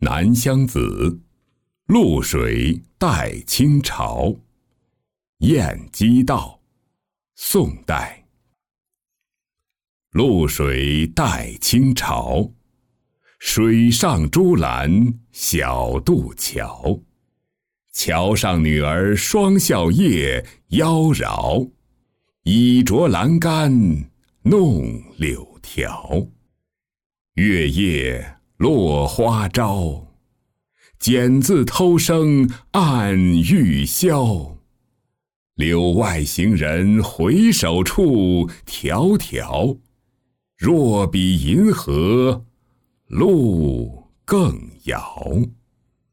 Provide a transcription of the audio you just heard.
南乡子，渌水待清潮。晏几道，宋代。渌水待清潮，水上朱栏小渡桥。桥上女儿双笑靥妖娆，倚着栏杆弄柳条。月夜落花朝，剪字偷生暗欲销。柳外行人回首处，迢迢。若比银河路更遥。